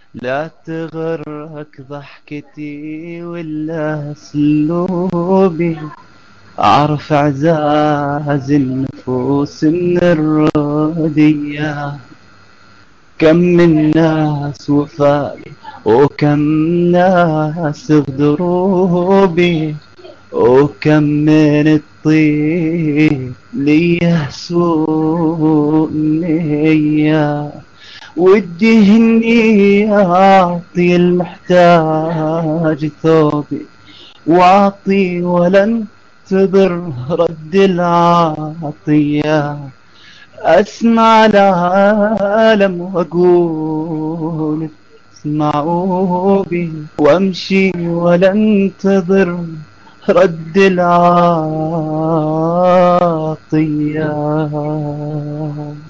لا تغرك ضحكتي ولا اسلوبي، أعرف اعزاز النفوس من الردية. كم من ناس وفالي وكم ناس غدروبي، وكم من الطيب ليه سوء نية. ودي إني أعطي المحتاج ثوبي، وأعطي ولن تضر رد العطية. أسمع العالم وأقول اسمعوا بي، وأمشي ولن تضر رد العطية.